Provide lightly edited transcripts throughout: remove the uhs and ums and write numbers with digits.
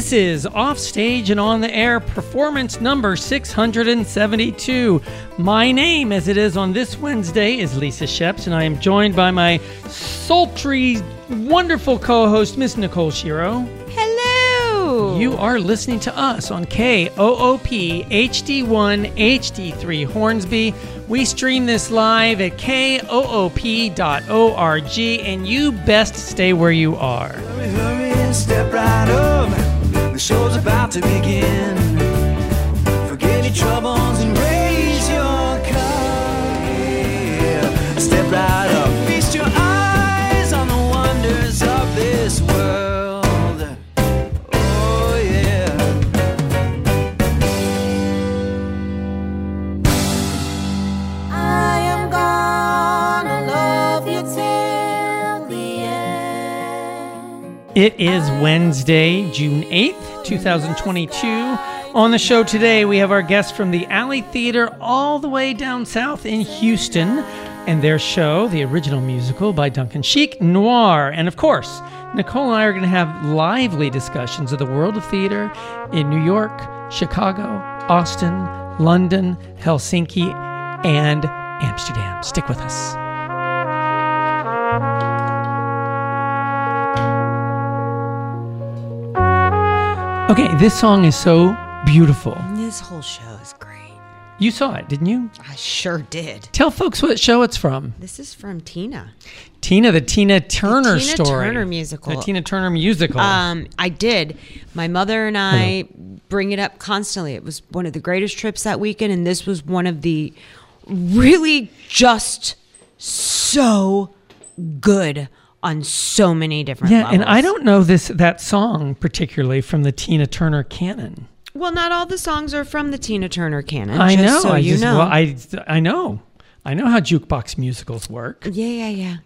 This is Off Stage and On the Air, performance number 672. My name, as it is on this Wednesday, is Lisa Sheps, and I am joined by my sultry, wonderful co-host, Miss Nicole Shiro. Hello! You are listening to us on KOOP HD1 HD3 Hornsby. We stream this live at koop.org, and you best stay where you are. Hurry and step right up. The show's about to begin. Forget your troubles and raise your cup. Yeah. Step right up. Feast your eyes on the wonders of this world. Oh yeah. I am gonna love you till the end. It is Wednesday, June 8th, 2022. On the show today, we have our guests from the Alley Theater all the way down south in Houston and their show, the original musical by Duncan Sheik, Noir. And of course, Nicole and I are going to have lively discussions of the world of theater in New York, Chicago, Austin, London, Helsinki, and Amsterdam. Stick with us. Okay, this song is so beautiful. This whole show is great. You saw it, didn't you? I sure did. Tell folks what show it's from. This is from Tina. Tina, the Tina Turner Tina story. Turner musical. The Tina Turner musical. I did. My mother and I bring it up constantly. It was one of the greatest trips that weekend, and this was one of the really just so good on so many different levels. And I don't know that song particularly from the Tina Turner canon. Well, not all the songs are from the Tina Turner canon. I know. So you know. Well, I know. I know how jukebox musicals work. Yeah.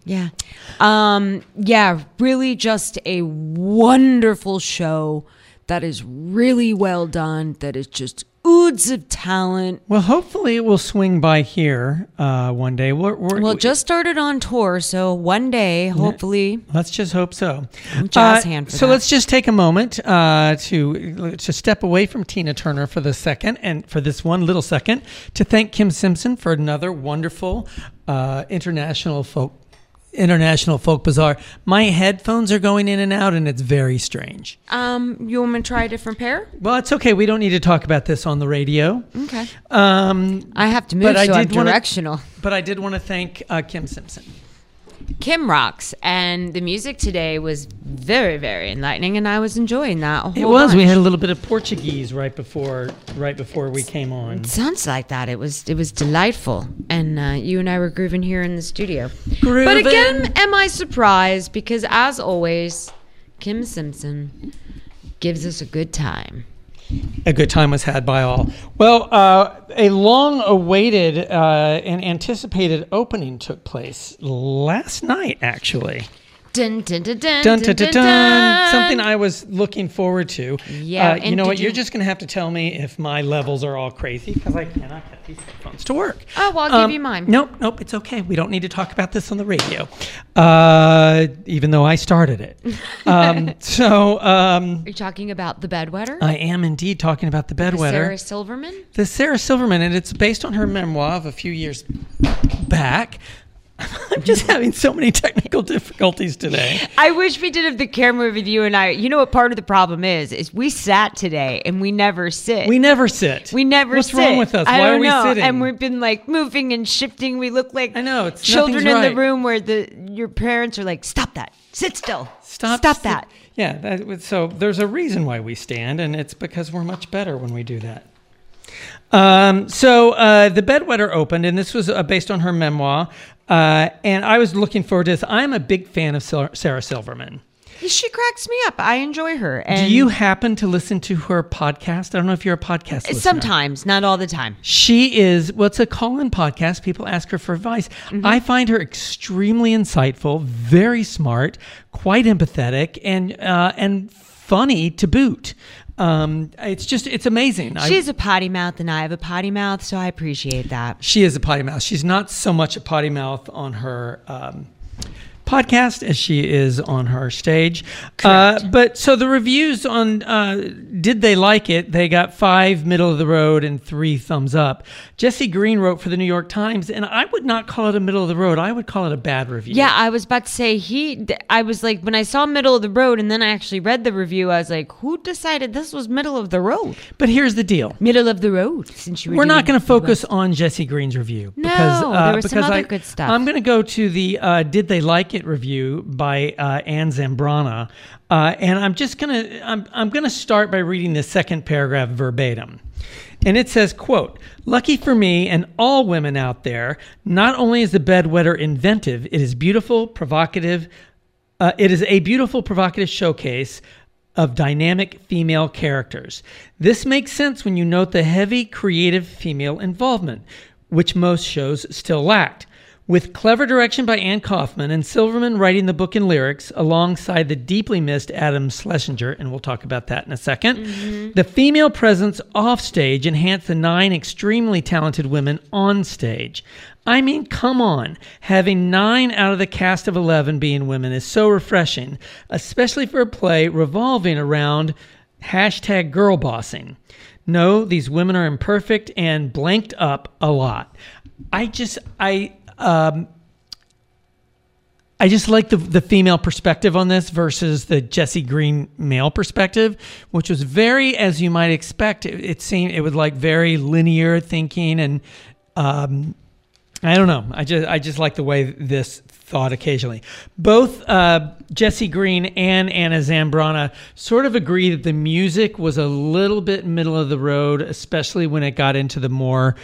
Really just a wonderful show that is really well done, that is just oozes of talent. Well, hopefully it will swing by here one day. Well, just started on tour, so one day, hopefully. Let's just hope so. I'm jazz hand for so that. let's just take a moment to step away from Tina Turner for the second, and for this one little second, to thank Kim Simpson for another wonderful international folk bazaar. My headphones are going in and out, and it's very strange. You want me to try a different pair? Well, it's okay. We don't need to talk about this on the radio. Okay. I have to move, so I'm directional. But I did want to thank Kim Simpson. Kim rocks, and the music today was very, very enlightening, and I was enjoying that a whole It was. bunch. We had a little bit of Portuguese right before we came on. It sounds like that. It was delightful, and you and I were grooving here in the studio. Grooving. But again, am I surprised? Because as always, Kim Simpson gives us a good time. A good time was had by all. Well, a long-awaited and anticipated opening took place last night, actually. Dun, dun, dun, dun, Dun, dun, dun, dun, dun. Something I was looking forward to. Yeah. You know what? You're just going to have to tell me if my levels are all crazy, because I cannot get these headphones to work. Oh, well, I'll give you mine. Nope. It's okay. We don't need to talk about this on the radio, even though I started it. Are you talking about The Bedwetter? I am indeed talking about The Bedwetter. Sarah Silverman? The Sarah Silverman, and it's based on her memoir of a few years back. I'm just having so many technical difficulties today. I wish we did have the camera with you and I. You know what part of the problem is we sat today and we never sit. We never sit. What's wrong with us? I Why don't are we know. sitting? And we've been like moving and shifting. We look like it's children in right. the room where your parents are like, stop that. Sit still. Stop that. Yeah. So there's a reason why we stand, and it's because we're much better when we do that. The Bedwetter opened, and this was based on her memoir. And I was looking forward to this. I'm a big fan of Sarah Silverman. She cracks me up. I enjoy her. And do you happen to listen to her podcast? I don't know if you're a podcast listener. Sometimes, not all the time. She is, it's a call-in podcast. People ask her for advice. Mm-hmm. I find her extremely insightful, very smart, quite empathetic, and funny to boot. It's amazing. She has a potty mouth and I have a potty mouth, so I appreciate that. She is a potty mouth. She's not so much a potty mouth on her podcast as she is on her stage. Correct. But so the reviews on Did They Like It? They got 5 middle of the road and 3 thumbs up. Jesse Green wrote for the New York Times, and I would not call it a middle of the road. I would call it a bad review. Yeah, I was about to say I was like, when I saw middle of the road and then I actually read the review, I was like, who decided this was middle of the road? But here's the deal. Middle of the road, since you were We're not doing going to focus on Jesse Green's review. No, there was some because other good stuff. I'm going to go to the Did They Like It review by Anne Zambrana. And I'm just going to, I'm going to start by reading the second paragraph verbatim. And it says, quote, "Lucky for me and all women out there, not only is the bedwetter inventive, it is beautiful, provocative. It is a beautiful, provocative showcase of dynamic female characters. This makes sense when you note the heavy, creative female involvement, which most shows still lacked. With clever direction by Ann Kaufman and Silverman writing the book and lyrics alongside the deeply missed Adam Schlesinger," and we'll talk about that in a second, "the female presence off stage enhanced the 9 extremely talented women on stage. I mean, come on. Having 9 out of the cast of 11 being women is so refreshing, especially for a play revolving around #girlbossing. No, these women are imperfect and blanked up a lot." I just like the female perspective on this versus the Jesse Green male perspective, which was very, as you might expect, it seemed it was like very linear thinking, and I don't know. I just like the way this thought occasionally. Both Jesse Green and Anna Zambrana sort of agree that the music was a little bit middle of the road, especially when it got into the more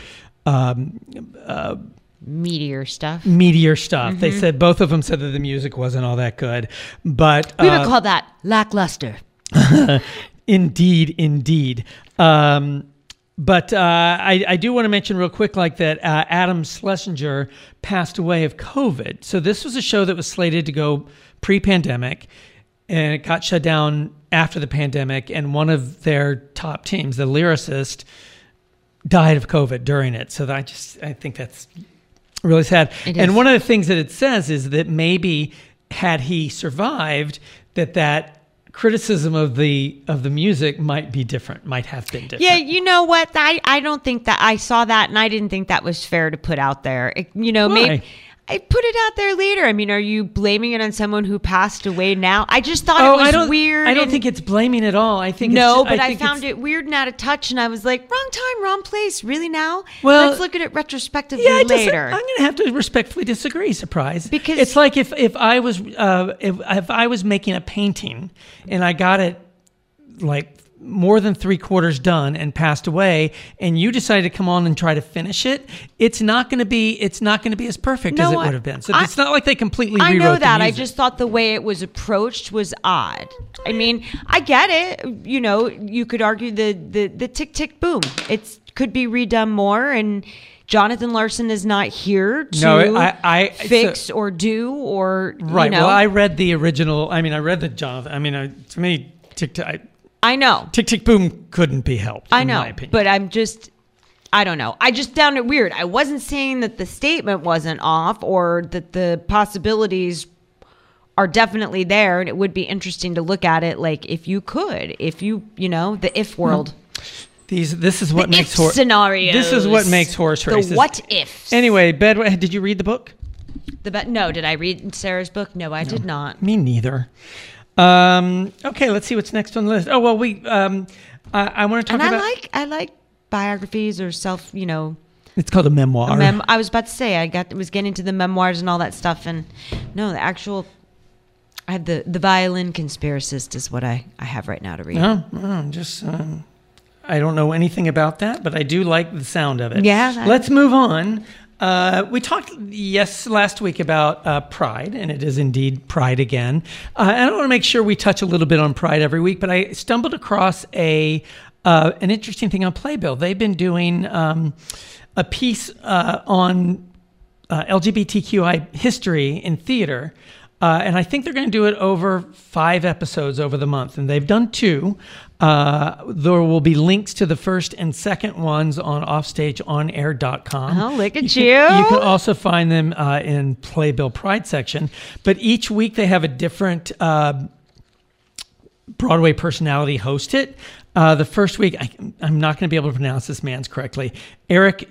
meteor stuff. They said, both of them said that the music wasn't all that good, but We would call that lackluster. Indeed. But I do want to mention real quick, like that Adam Schlesinger passed away of COVID. So this was a show that was slated to go pre-pandemic, and it got shut down after the pandemic. And one of their top teams, the lyricist, died of COVID during it. So I think that's really sad. And one of the things that it says is that maybe had he survived, that criticism of the music might have been different. Yeah, you know what? I don't think that I saw that, and I didn't think that was fair to put out there. Maybe I put it out there later. I mean, are you blaming it on someone who passed away now? I just thought it was weird. I don't think it's blaming at all. I think I found it weird and out of touch, and I was like, wrong time, wrong place. Really now? Well, let's look at it retrospectively I'm later. going to have to respectfully disagree. Surprise, because it's like if I was making a painting and I got it like more than 3/4 done and passed away, and you decided to come on and try to finish it, it's not going to be as perfect as it would have been. So it's not like they completely rewrote I know that. the music. I just thought the way it was approached was odd. I mean, I get it. You could argue the tick tick boom. It could be redone more, and Jonathan Larson is not here to fix or do or right. Well, I read the original. I mean, I read the Jonathan. I mean, to me, I know. Tick, tick, boom couldn't be helped, I in know, my opinion. but I don't know. I just found it weird. I wasn't saying that the statement wasn't off or that the possibilities are definitely there, and it would be interesting to look at it like the if world. This is what makes horse scenarios. This is what makes horse races. The what ifs. Anyway, did you read the book? No, did I read Sarah's book? No, I did not. Me neither. Okay, let's see what's next on the list. Oh, well, I want to talk about... I like biographies or self, It's called a memoir. I was about to say, was getting into the memoirs and all that stuff, and no, the actual... I have the Violin Conspiracist is what I have right now to read. I don't know anything about that, but I do like the sound of it. Yeah. Let's move on. We talked, last week about Pride, and it is indeed Pride again. And I want to make sure we touch a little bit on Pride every week, but I stumbled across an interesting thing on Playbill. They've been doing a piece on LGBTQI history in theater, and I think they're going to do it over 5 episodes over the month, and they've done 2. There will be links to the first and second ones on offstageonair.com. Oh, look at You you. can also find them in Playbill Pride section. But each week they have a different Broadway personality host it. The first week, I'm not going to be able to pronounce this man's correctly. Eric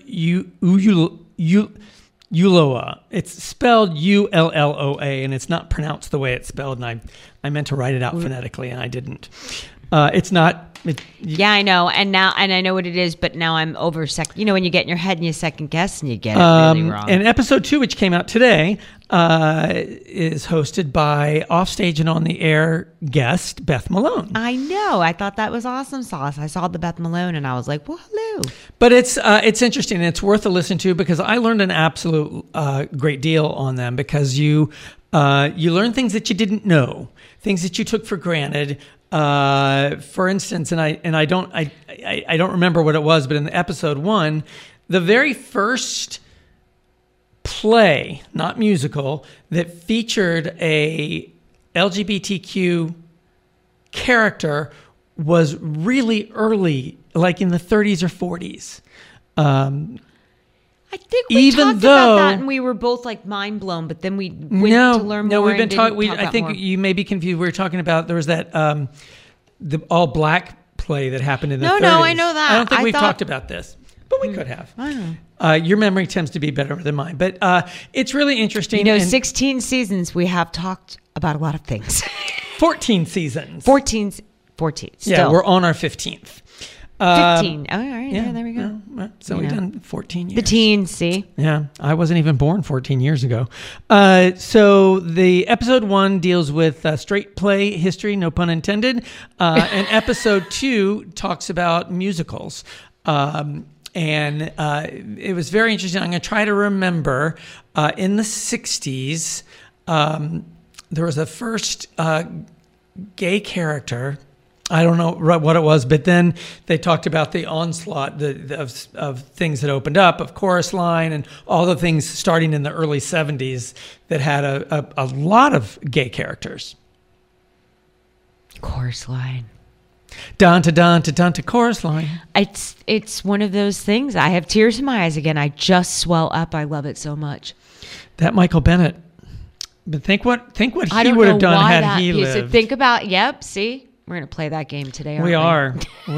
Ulloa. It's spelled Ulloa, and it's not pronounced the way it's spelled. And I meant to write it out phonetically, and I didn't. It's not. Yeah, I know. And I know what it is, but now I'm over when you get in your head and you second guess and you get it really wrong. And episode 2, which came out today, is hosted by Offstage and On the Air guest Beth Malone. I know. I thought that was awesome sauce. I saw the Beth Malone and I was like, well, hello. But it's interesting and it's worth a listen to because I learned an absolute great deal on them because you learn things that you didn't know, things that you took for granted. For instance, and I don't remember what it was, but in the episode 1, the very first play, not musical, that featured a LGBTQ character was really early, like in the 30s or 40s. I think we Even talked though- about that and we were both like mind blown, but then we went to learn more. We've been and talking. didn't talk I about think more. you may be confused. We were talking about there was that the all black play that happened in the 30s. No, I know that. I don't think I we've thought- talked about this, but we could have. I don't know. Your memory tends to be better than mine, but it's really interesting. and 16 seasons, we have talked about a lot of things. 14 seasons. 14. Yeah, Still. we're on our 15th. 15. Oh, all right. Yeah, there we go. So we've done 14 years. The teens, see? Yeah, I wasn't even born 14 years ago. So the episode 1 deals with straight play history, no pun intended. And episode 2 talks about musicals. And it was very interesting. I'm going to try to remember. In the 60s, there was a first gay character. I don't know what it was, but then they talked about the onslaught of things that opened up, of Chorus Line and all the things starting in the early 70s that had a lot of gay characters. Chorus Line. Dun to dun to dun to Chorus Line. It's one of those things. I have tears in my eyes again. I just swell up. I love it so much. That Michael Bennett. But think what I he don't would know have done why had that he piece. lived. Think about. Yep. See, we're gonna play that game today. We are.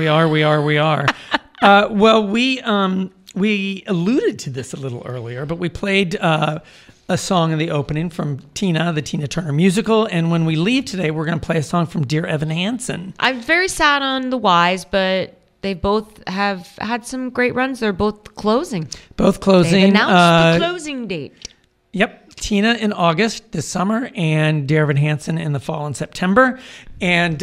Well, we alluded to this a little earlier, but we played a song in the opening from Tina, the Tina Turner musical. And when we leave today, we're going to play a song from Dear Evan Hansen. I'm very sad on the Wise, but they both have had some great runs. They're both closing. Both closing. They've announced the closing date. Yep. Tina in August this summer and Dear Evan Hansen in the fall in September. And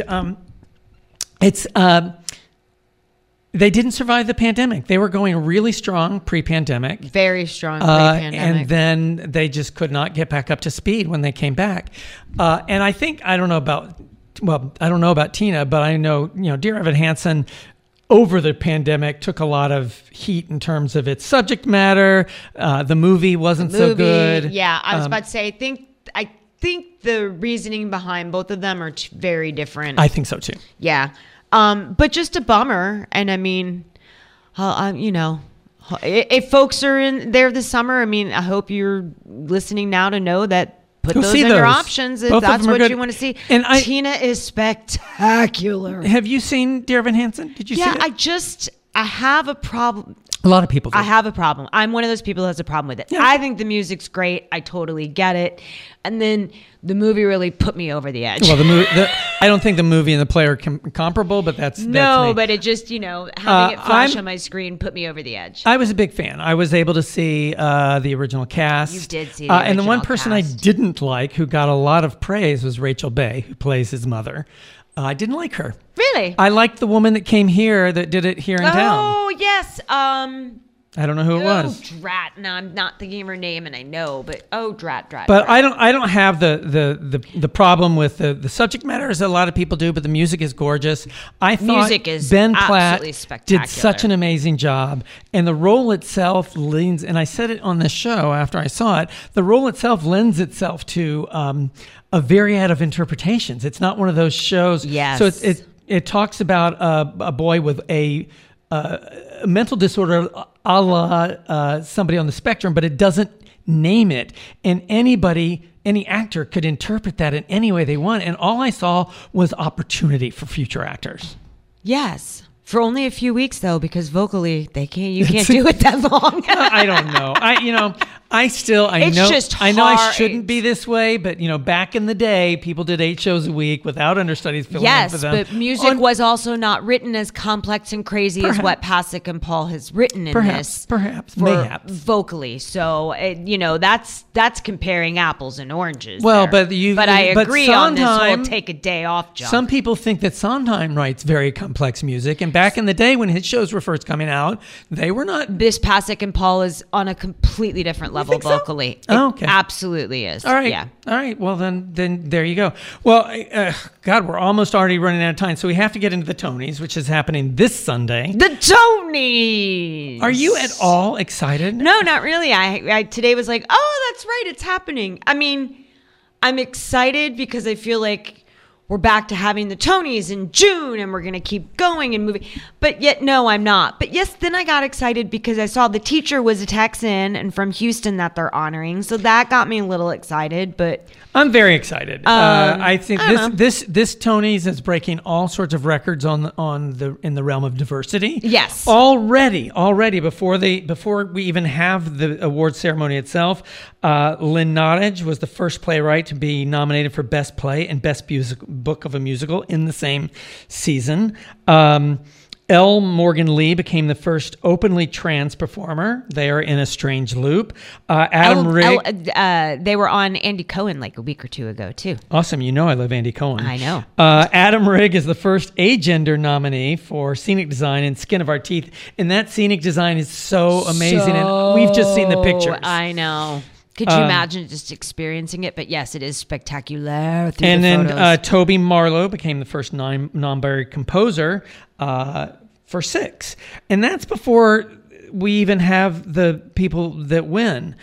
they didn't survive the pandemic. They were going really strong pre-pandemic. Very strong pre-pandemic. And then they just could not get back up to speed when they came back. And I don't know about Tina, but I know, Dear Evan Hansen over the pandemic took a lot of heat in terms of its subject matter. The movie wasn't so good. Yeah, I was about to say, I think the reasoning behind both of them are very different. I think so too. Yeah. But just a bummer. And I mean, if folks are in there this summer, I mean, I hope you're listening now to know that put Go those see in your those. options if Both of that's them are what good. you want to see. And Tina is spectacular. Have you seen Dear Evan Hansen? Did you see it? I have a problem. A lot of people do. I have a problem. I'm one of those people who has a problem with it. Yeah. I think the music's great. I totally get it. And then the movie really put me over the edge. Well, I don't think the movie and the play are comparable, but that's me. but it just, having it flash on my screen put me over the edge. I was a big fan. I was able to see the original cast. You did see the And the one original person cast. I didn't like, who got a lot of praise, was Rachel Bay, who plays his mother. I didn't like her. Really? I liked the woman that came here that did it here in town. Oh, yes. I don't know who it was. Drat. No, I'm not thinking of her name, and I know, but drat. But I don't have the problem with the subject matter as a lot of people do, but the music is gorgeous. I thought Music is Ben Platt absolutely spectacular. did such an amazing job, and the role itself leans. And I said it on this show after I saw it. The role itself lends itself to a myriad of interpretations. It's not one of those shows. Yes. So it's it talks about a boy with a mental disorder a la somebody on the spectrum, but it doesn't name it. And any actor could interpret that in any way they want. And all I saw was opportunity for future actors. Yes. For only a few weeks though, because vocally you can't do it that long. I don't know. It's just I know I hard. shouldn't be this way, but back in the day, people did 8 shows a week without understudies filling in for them. Yes, but music was also not written as complex and crazy as what Pasek and Paul has written in this. Perhaps, mayhaps. Vocally. So, that's comparing apples and oranges. Well, there. but I agree on this whole Sondheim, take a day off jump. Some people think that Sondheim writes very complex music, and back in the day when his shows were first coming out, they were not. This Pasek and Paul is on a completely different level think so? vocally. Oh, It okay. absolutely is. All right. Yeah. All right. Well, then there you go. Well, God, we're almost already running out of time, so we have to get into the Tonys, which is happening this Sunday. The Tonys. Are you at all excited? No, not really. I today was like, oh, that's right, it's happening. I mean, I'm excited because I feel like we're back to having the Tonys in June and we're going to keep going and moving. But yet, no, I'm not. But yes, then I got excited because I saw The Teacher was a Texan and from Houston that they're honoring. So that got me a little excited. But I'm very excited. I think I don't this Tonys is breaking all sorts of records in the realm of diversity. Yes. Already before we even have the award ceremony itself, Lynn Nottage was the first playwright to be nominated for Best Play and Best Book of a Musical in the same season. L. Morgan Lee became the first openly trans performer. They are in A Strange Loop. Adam Rigg. They were on Andy Cohen like a week or two ago, too. Awesome. I love Andy Cohen. I know. Adam Rigg is the first agender nominee for scenic design and Skin of Our Teeth. And that scenic design is so amazing. And we've just seen the pictures. I know. Could you imagine just experiencing it? But yes, it is spectacular. And then photos. Toby Marlowe became the first non-binary composer for 6. And that's before we even have the people that win.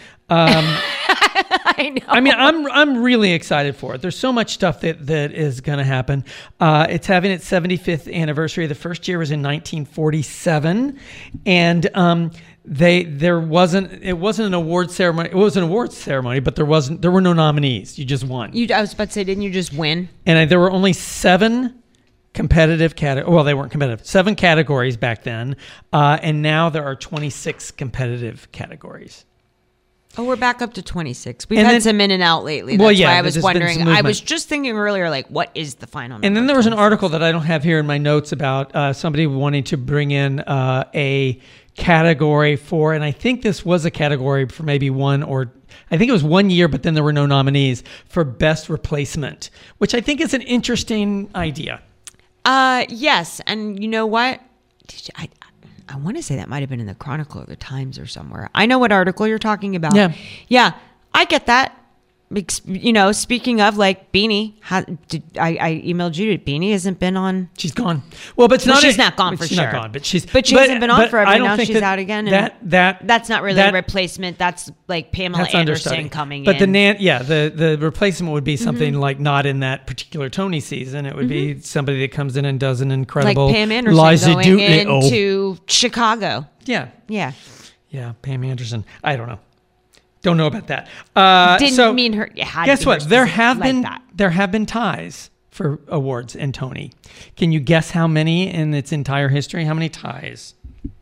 I know. I mean, I'm really excited for it. There's so much stuff that is going to happen. It's having its 75th anniversary. The first year was in 1947, and it wasn't an award ceremony. It was an awards ceremony, but there were no nominees. You just won. I was about to say, didn't you just win? And there were only 7 competitive categories. Well, they weren't competitive. 7 categories back then, and now there are 26 competitive categories. Oh, we're back up to 26. We've had some in and out lately. That's why I was wondering. I was just thinking earlier, like, what is the final number? And then there was an article that I don't have here in my notes about somebody wanting to bring in a category for, and I think this was a category for maybe I think it was 1 year, but then there were no nominees for best replacement, which I think is an interesting idea. Yes. And you know what? I want to say that might have been in the Chronicle or the Times or somewhere. I know what article you're talking about. Yeah, I get that. Speaking of, like, Beanie, I emailed you. Beanie hasn't been on. She's gone. Well, but she's not gone for she's sure. Not gone, but she hasn't been on forever. I don't now think she's out again. And that's not really a replacement. That's like Pamela Anderson coming but in. The replacement would be something like not in that particular Tony season. It would be somebody that comes in and does an incredible like Pam Anderson Liza going into Chicago. Yeah, Pam Anderson. I don't know. Don't know about that. Didn't mean her. Guess what? There have been ties for awards and Tony. Can you guess how many in its entire history? How many ties?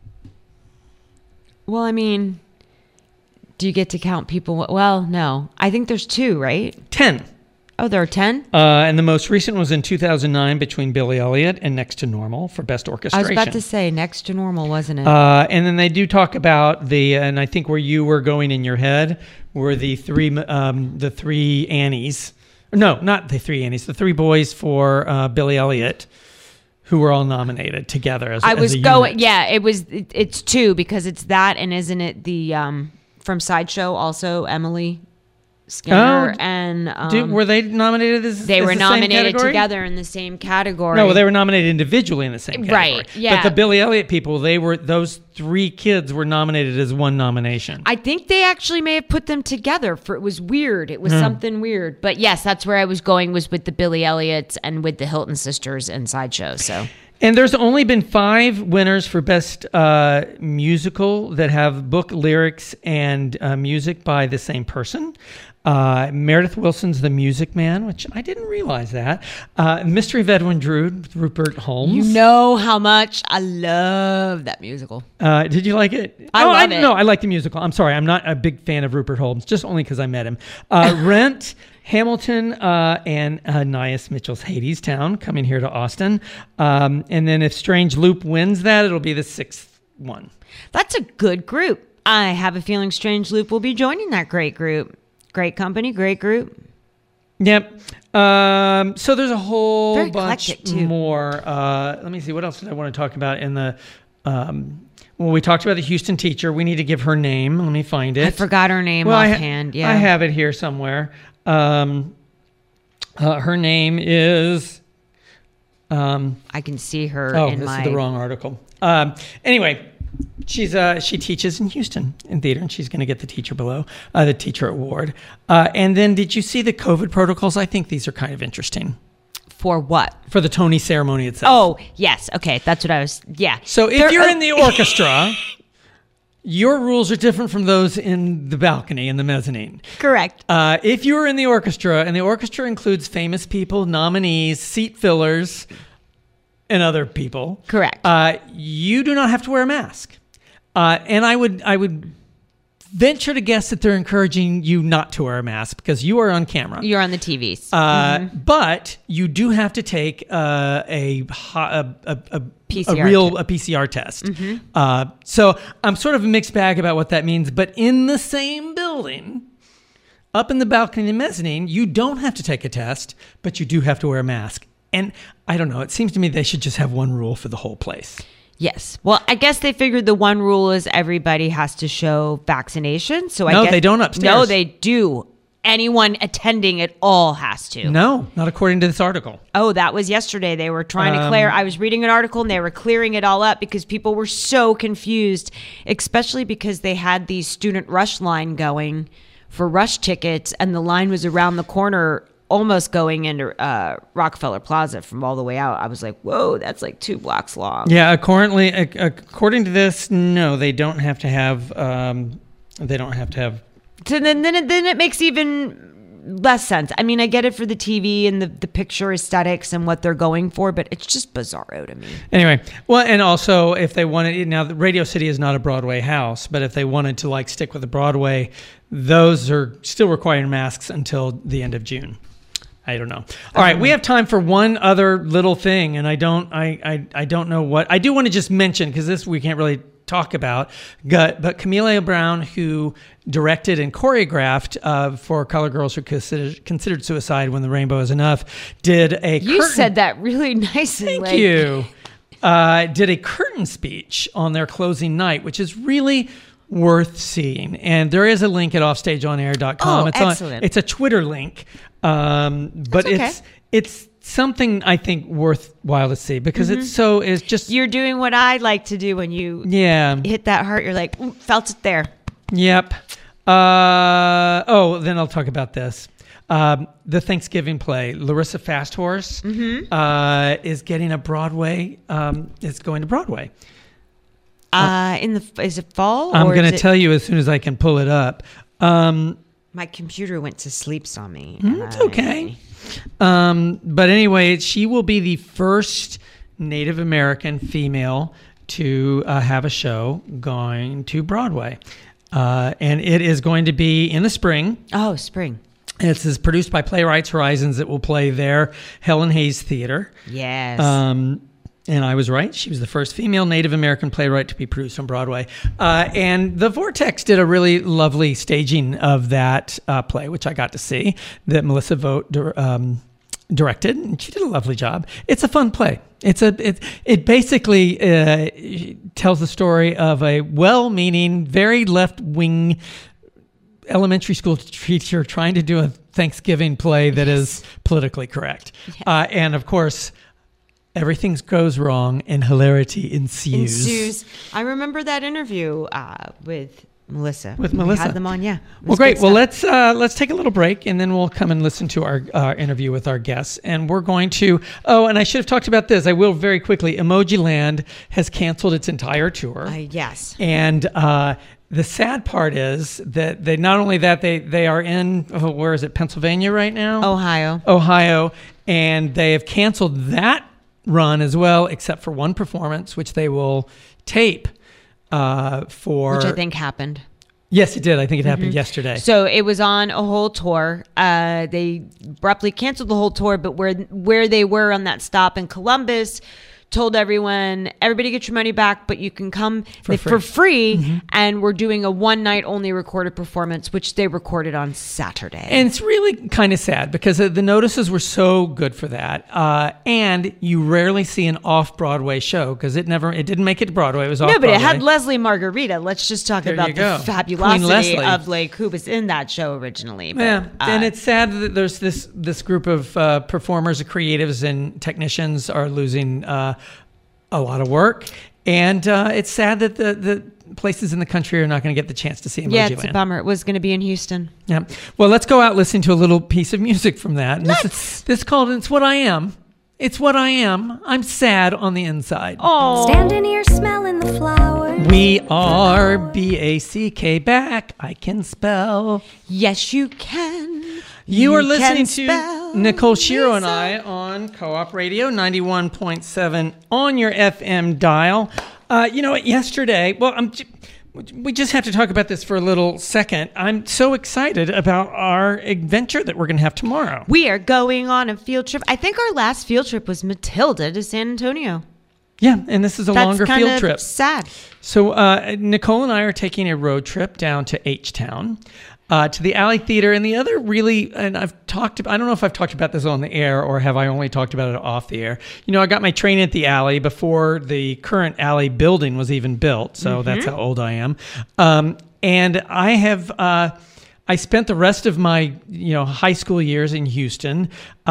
Well, I mean, do you get to count people? Well, no. I think there's 2, right? 10. Oh, there are 10? And the most recent was in 2009 between Billy Elliot and Next to Normal for Best Orchestration. I was about to say Next to Normal, wasn't it? And then they do talk about and I think where you were going in your head were the 3 Annies. No, not the 3 Annies. The 3 boys for Billy Elliot, who were all nominated together as a unit. Yeah, it's 2 because it's that, and isn't it the from Sideshow also Emily Skinner Oh, and Were they nominated as they as were the same nominated category? together in the same category. No, they were nominated individually in the same category. Right, yeah. But the Billy Elliot people, those 3 kids were nominated as one nomination. I think they actually may have put them together for it was weird. It was something weird. But yes, that's where I was going was with the Billy Elliots and with the Hilton sisters and Sideshow. So And there's only been 5 winners for Best Musical that have book, lyrics, and music by the same person. Meredith Willson's The Music Man, which I didn't realize that. Mystery of Edwin Drood with Rupert Holmes. you know how much I love that musical. Did you like it? I love it. No, I like the musical. I'm sorry. I'm not a big fan of Rupert Holmes, just only because I met him. Rent, Hamilton, and Nias Mitchell's Hadestown coming here to Austin. And then if Strange Loop wins that, it'll be the 6th one. That's a good group. I have a feeling Strange Loop will be joining that great group. Great company, great group. Yep. So there's a whole Very bunch eclectic, too. more. Let me see. What else did I want to talk about in the... well, we talked about the Houston teacher. We need to give her name. Let me find it. I forgot her name offhand. Yeah, I have it here somewhere. Her name is... I can see her oh, in this my... is the wrong article. Anyway, she teaches in Houston in theater, and she's going to get the teacher award. And then, did you see the COVID protocols? I think these are kind of interesting For what? for the Tony ceremony itself. Oh, yes. Okay, that's what I was... Yeah. So if you're in the orchestra, your rules are different from those in the balcony and the mezzanine. Correct. If you're in the orchestra, and the orchestra includes famous people, nominees, seat fillers, and other people. Correct. You do not have to wear a mask. And I would venture to guess that they're encouraging you not to wear a mask because you are on camera. You're on the TVs. But you do have to take a PCR test. So I'm sort of a mixed bag about what that means. But in the same building, up in the balcony and mezzanine, you don't have to take a test, but you do have to wear a mask. And I don't know. It seems to me they should just have one rule for the whole place. Yes. Well, I guess they figured the one rule is everybody has to show vaccination. So I No, guess they don't upstairs. No, they do. Anyone attending at all has to. No, not according to this article. Oh, that was yesterday. They were trying to clear. I was reading an article and they were clearing it all up because people were so confused, especially because they had the student rush line going for rush tickets, and the line was around the corner, almost going into Rockefeller Plaza from all the way out. I was like, whoa, that's like 2 blocks long. Yeah, according to this, no, they don't have to have. So then it makes even less sense. I mean, I get it for the TV and the picture aesthetics and what they're going for, but it's just bizarro to me. Anyway, well, and also if they wanted, now the Radio City is not a Broadway house, but if they wanted to like stick with the Broadway, those are still requiring masks until the end of June. I don't know. All right, we have time for one other little thing, and I don't know what. I do want to just mention, because this we can't really talk about, but Camelia Brown, who directed and choreographed for Color Girls Who Considered Suicide When the Rainbow Is Enough, did a You said that really nicely. Thank you. Did a curtain speech on their closing night, which is really worth seeing. And there is a link at offstageonair.com. Oh, excellent. It's a Twitter link. But okay. it's something I think worthwhile to see because it's just You're doing what I like to do when you hit that heart. You're like, felt it there. Yep. Then I'll talk about this. The Thanksgiving play, Larissa Fasthorse, is getting a Broadway. Is going to Broadway. Is it fall? I'm going to tell you as soon as I can pull it up. My computer went to sleep on me. It's okay. But anyway, she will be the first Native American female to have a show going to Broadway. And it is going to be in the spring. Oh, spring. This is produced by Playwrights Horizons. It will play there, Helen Hayes Theater. Yes. And I was right. She was the first female Native American playwright to be produced on Broadway. And The Vortex did a really lovely staging of that play, which I got to see, that Melissa Vogt directed. And she did a lovely job. It's a fun play. It basically tells the story of a well-meaning, very left-wing elementary school teacher trying to do a Thanksgiving play that is politically correct. And of course, everything goes wrong and hilarity ensues. I remember that interview with Melissa. With We Melissa. had them on, yeah. It Well, was great. good Well, stuff. let's take a little break, and then we'll come and listen to our interview with our guests. And we're going to. Oh, and I should have talked about this. I will very quickly. Emoji Land has canceled its entire tour. Yes. And the sad part is that they not only that they are in where is it, Pennsylvania right now? Ohio, and they have canceled that run as well, except for one performance, which they will tape for. Which I think happened. Yes, it did. I think it happened yesterday. So it was on a whole tour. They abruptly canceled the whole tour, but where they were on that stop in Columbus, told everybody get your money back, but you can come for free. And we're doing a one night only recorded performance, which they recorded on Saturday. And it's really kind of sad because the notices were so good for that. And you rarely see an off-Broadway show because it didn't make it to Broadway. It was off-Broadway. No, but it had Leslie Margarita. Let's just talk There about you go. the fabulosity Leslie. of Lake who was in that show originally. But, Yeah, and it's sad that there's this group of performers, creatives, and technicians are losing a lot of work, and it's sad that the places in the country are not going to get the chance to see Emoji it's Land. a bummer. It was going to be in Houston. Yeah. Well, let's go out listening to a little piece of music from that. And this is called "It's What I Am." It's what I am. I'm sad on the inside. Oh, Standing here smelling the flowers. We are BACK back. I can spell. yes, you can. You are can listening spell to Nicole Shiro and Lisa. I on Co-op Radio 91.7 on your FM dial. You know what? Yesterday, we just have to talk about this for a little second. I'm so excited about our adventure that we're going to have tomorrow. We are going on a field trip. I think our last field trip was Matilda to San Antonio. Yeah, and this is a That's longer kind field of trip. sad. So Nicole and I are taking a road trip down to H-Town, to the Alley Theater, and the other really, and I don't know if I've talked about this on the air or have I only talked about it off the air. You know, I got my training at the Alley before the current Alley building was even built, so that's how old I am. And I have, I spent the rest of my, high school years in Houston.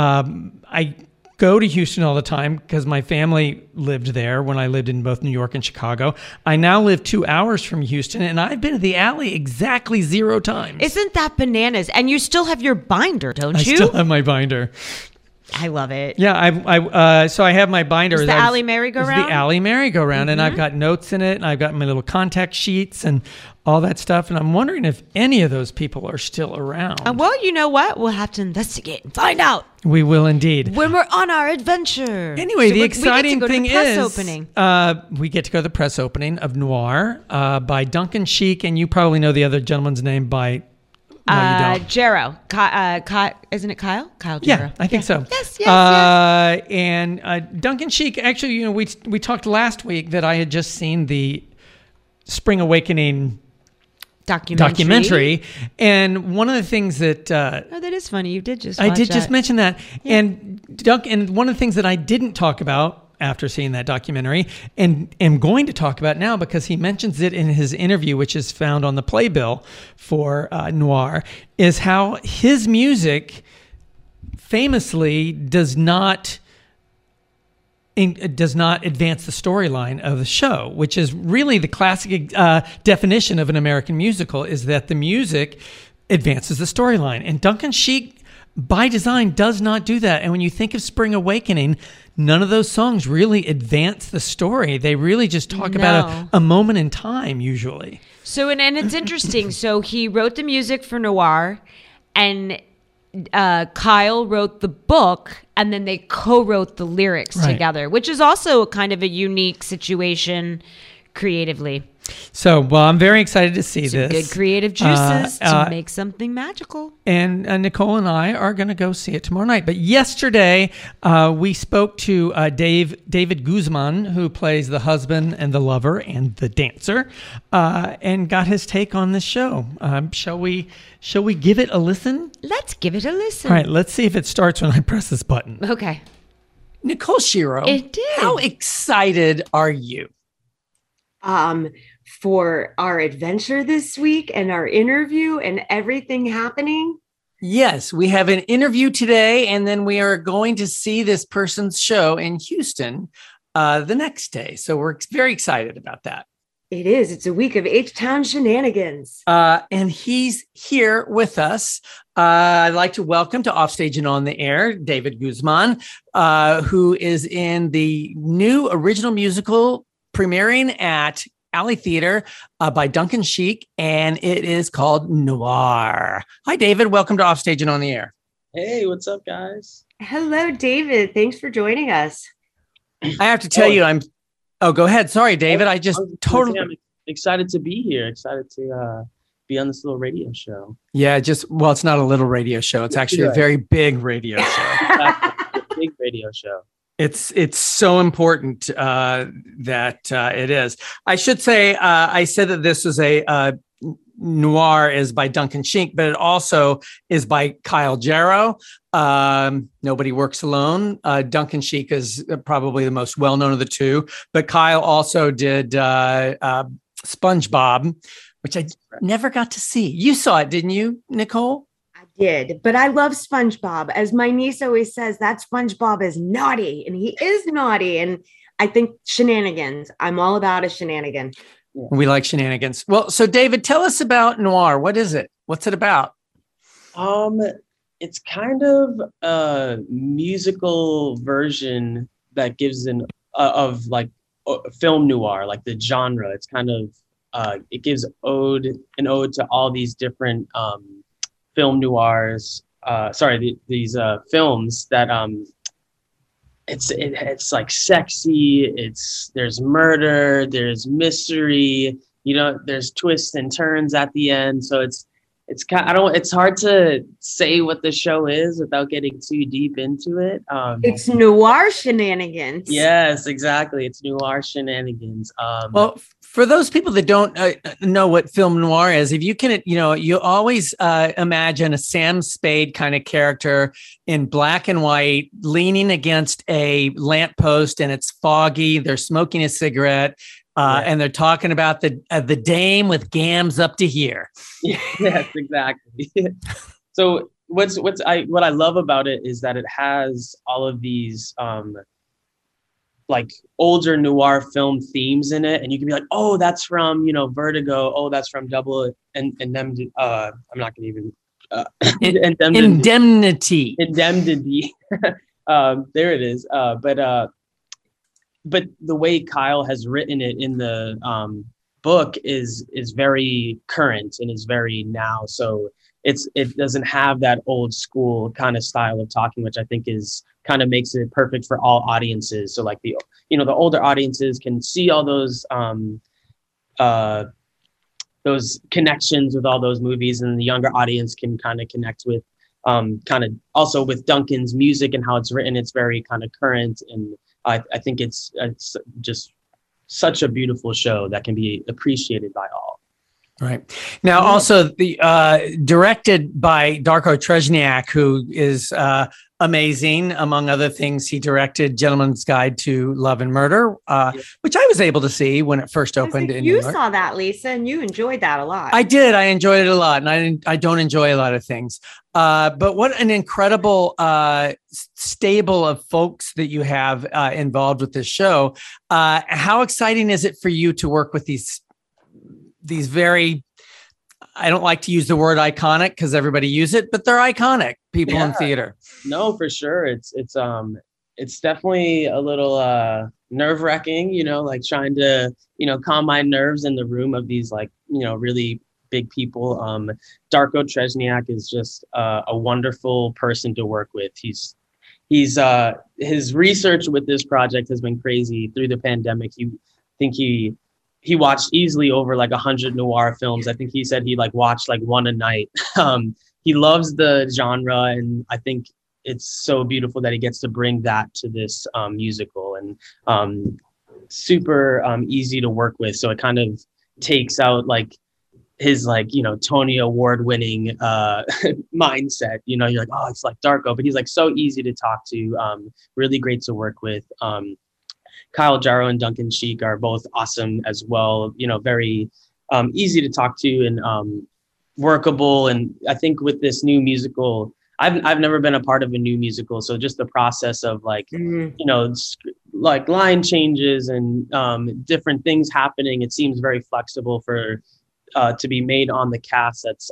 I go to Houston all the time because my family lived there when I lived in both New York and Chicago. I now live 2 hours from Houston, and I've been to the Alley exactly 0 times. Isn't that bananas? And you still have your binder, don't I you? still have my binder. I love it. Yeah, so I have my binder. It's the Alley merry-go-round? It's the Alley merry-go-round, and I've got notes in it, and I've got my little contact sheets and all that stuff, and I'm wondering if any of those people are still around. Well, you know what? We'll have to investigate and find out We will indeed. when we're on our adventure. Anyway, So the we exciting get to go thing to the press is opening. we get to go to the press opening of Noir by Duncan Sheik, and you probably know the other gentleman's name by... No, you don't. Jero. Isn't it Kyle? Kyle Jero. Yeah, I think so. Yes. And Duncan Sheik, actually, we talked last week that I had just seen the Spring Awakening documentary, and one of the things that Oh, that is funny. You did just I watch did just that. mention that, and one of the things that I didn't talk about after seeing that documentary, and am going to talk about now because he mentions it in his interview, which is found on the playbill for Noir, is how his music famously does not advance the storyline of the show, which is really the classic definition of an American musical, is that the music advances the storyline. And Duncan Sheik, by design, does not do that. And when you think of Spring Awakening, none of those songs really advance the story. They really just talk about a moment in time, usually. So, and it's interesting. So he wrote the music for Noir, and Kyle wrote the book, and then they co-wrote the lyrics together, which is also kind of a unique situation creatively. So, well, I'm very excited to see this. Good creative juices to make something magical. And Nicole and I are going to go see it tomorrow night. But yesterday, we spoke to David Guzman, who plays the husband and the lover and the dancer, and got his take on this show. Shall we give it a listen? Let's give it a listen. All right, let's see if it starts when I press this button. Okay. Nicole Shiro, It did. how excited are you? um, for our adventure this week and our interview and everything happening? Yes, we have an interview today, and then we are going to see this person's show in Houston the next day. So we're very excited about that. It is. It's a week of H-Town shenanigans. And he's here with us. I'd like to welcome to Offstage and On the Air, David Guzman, who is in the new original musical premiering at Alley Theater by Duncan Sheik, and it is called Noir. Hi, David. Welcome to Offstage and On the Air. Hey, what's up, guys? Hello, David. Thanks for joining us. I have to tell you, Oh, go ahead. Sorry, David. I'm excited to be here. Excited to be on this little radio show. Yeah, it's not a little radio show. It's actually a very big radio show. A big radio show. It's so important that it is. I should say, I said that this is a Noir is by Duncan Sheik, but it also is by Kyle Jarrow. Nobody Works Alone. Duncan Sheik is probably the most well-known of the two, but Kyle also did SpongeBob, which I never got to see. You saw it, didn't you, Nicole? I did, but I love SpongeBob. As my niece always says, that SpongeBob is naughty, and he is naughty. And I think shenanigans. I'm all about a shenanigan. Yeah. We like shenanigans. Well, so David, tell us about Noir. What is it? What's it about? It's kind of a musical version that gives of like film noir, like the genre. It's kind of it gives an ode to all these different film noirs. These films that it's like sexy. There's murder, there's mystery. There's twists and turns at the end. So it's hard to say what the show is without getting too deep into it. It's noir shenanigans. Yes, exactly. It's noir shenanigans. Well, for those people that don't know what film noir is, if you can, you always imagine a Sam Spade kind of character in black and white, leaning against a lamppost, and it's foggy. They're smoking a cigarette. And they're talking about the dame with gams up to here. Yes, exactly. So what I love about it is that it has all of these like older noir film themes in it, and you can be like, oh, that's from Vertigo. Oh, that's from Double and them. I'm not gonna even Indemnity. There it is. But the way Kyle has written it in the book is very current and is very now. So it doesn't have that old school kind of style of talking, which I think is kind of makes it perfect for all audiences. So like the older audiences can see all those connections with all those movies, and the younger audience can kind of connect with kind of also with Duncan's music and how it's written. It's very kind of current, and I think it's just such a beautiful show that can be appreciated by all. Right. Now, also the directed by Darko Trejniak, who is amazing. Among other things, he directed Gentleman's Guide to Love and Murder, which I was able to see when it first opened in New York. You saw that, Lisa, and you enjoyed that a lot. I did. I enjoyed it a lot, and I don't enjoy a lot of things. But what an incredible stable of folks that you have involved with this show. How exciting is it for you to work with these very, I don't like to use the word iconic because everybody uses it, but they're iconic people in theater. No, for sure. It's definitely a little nerve-wracking, like trying to, calm my nerves in the room of these really big people. Darko Trejniak is just a wonderful person to work with. He's his research with this project has been crazy through the pandemic. He watched easily over 100 noir films. I think he said he watched one a night. He loves the genre, and I think it's so beautiful that he gets to bring that to this musical, and super easy to work with. So it kind of takes out his Tony Award winning mindset. You're like, oh, it's like Darko, but he's so easy to talk to, really great to work with. Kyle Jarrow and Duncan Sheik are both awesome as well. Very easy to talk to and workable. And I think with this new musical, I've never been a part of a new musical, so just the process of like like line changes and different things happening, it seems very flexible for to be made on the cast that's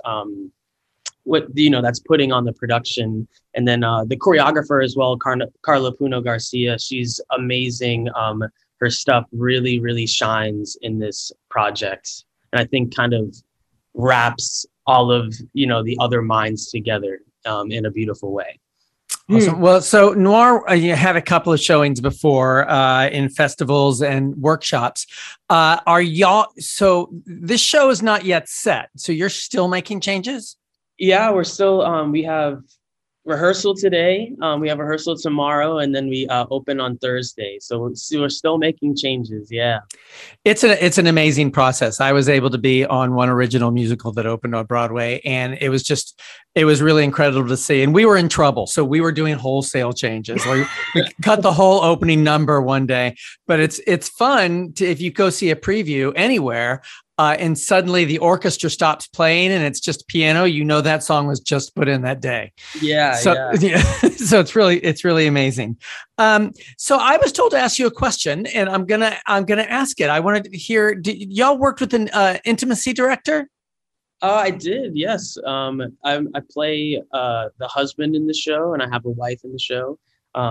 that's putting on the production. And then the choreographer as well, Carla Puno Garcia, she's amazing. Her stuff really, really shines in this project, and I think kind of wraps all of the other minds together in a beautiful way. Awesome. Well, so Noir, you had a couple of showings before in festivals and workshops. Are y'all? So this show is not yet set. So you're still making changes? Yeah, we're still. We have rehearsal today. We have rehearsal tomorrow, and then we open on Thursday. So we're still making changes. Yeah, it's an amazing process. I was able to be on one original musical that opened on Broadway, and it was really incredible to see. And we were in trouble, so we were doing wholesale changes. We cut the whole opening number one day, but it's fun if you go see a preview anywhere. And suddenly the orchestra stops playing and it's just piano. That song was just put in that day. Yeah. So it's really amazing. So I was told to ask you a question, and I'm gonna ask it. I wanted to hear. Y'all worked with an intimacy director? I did. Yes. I play the husband in the show, and I have a wife in the show.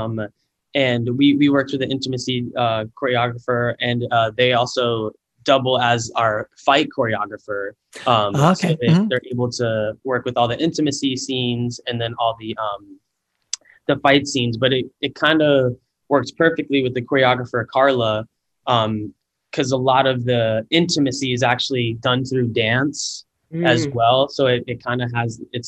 And we worked with an intimacy choreographer, and they also double as our fight choreographer. Okay. So they're able to work with all the intimacy scenes and then all the fight scenes, but it kind of works perfectly with the choreographer Carla, because a lot of the intimacy is actually done through dance as well. So it kind of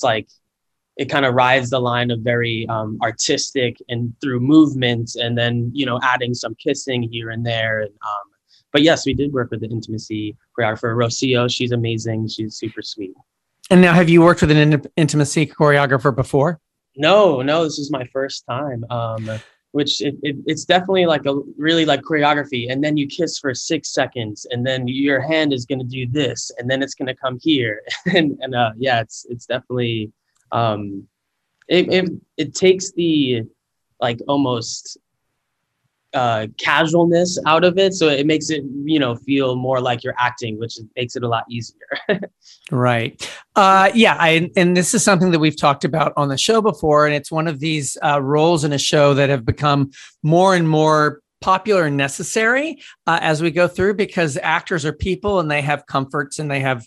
rides the line of very artistic and through movements, and then adding some kissing here and there. And but yes, we did work with the intimacy choreographer, Rocio. She's amazing. She's super sweet. And now, have you worked with an intimacy choreographer before? No, this is my first time. Which it's definitely like a really like choreography. And then you kiss for 6 seconds, and then your hand is going to do this, and then it's going to come here. and it's definitely it takes the like almost casualness out of it, so it makes it feel more like you're acting, which makes it a lot easier. Right. And this is something that we've talked about on the show before, and it's one of these roles in a show that have become more and more popular and necessary as we go through, because actors are people and they have comforts and they have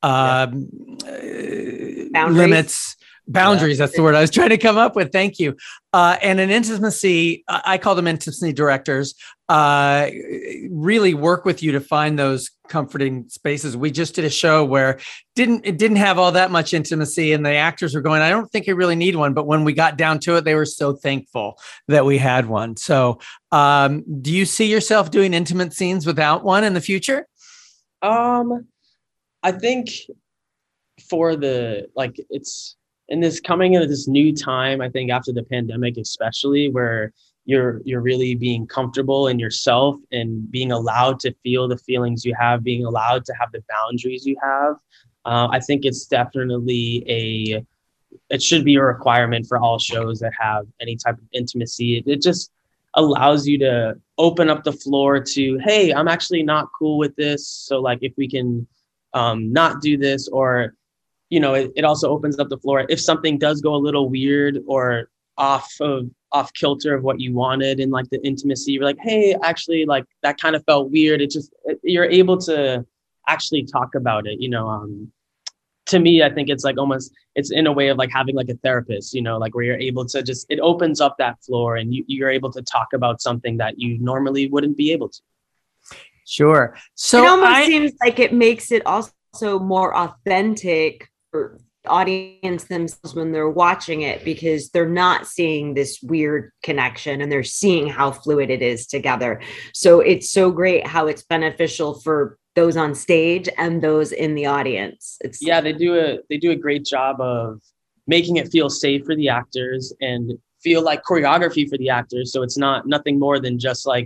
limits. Boundaries. That's the word I was trying to come up with. Thank you. And an intimacy, I call them intimacy directors, really work with you to find those comforting spaces. We just did a show where it didn't have all that much intimacy, and the actors were going, I don't think I really need one. But when we got down to it, they were so thankful that we had one. So do you see yourself doing intimate scenes without one in the future? I think for it's in this coming into this new time, I think after the pandemic, especially, where you're really being comfortable in yourself and being allowed to feel the feelings you have, being allowed to have the boundaries you have. I think it's definitely it should be a requirement for all shows that have any type of intimacy. It just allows you to open up the floor to, hey, I'm actually not cool with this. So like, if we can not do this, or it also opens up the floor if something does go a little weird or off kilter of what you wanted in like the intimacy. You're like, hey, actually, like that kind of felt weird. You're able to actually talk about it. To me, I think it's like it's in a way of like having like a therapist, like where you're able to it opens up that floor, and you're able to talk about something that you normally wouldn't be able to. Sure. So it almost seems like it makes it also more authentic for the audience themselves when they're watching it, because they're not seeing this weird connection and they're seeing how fluid it is together. So it's so great how it's beneficial for those on stage and those in the audience. They do a great job of making it feel safe for the actors and feel like choreography for the actors. So it's nothing more than just like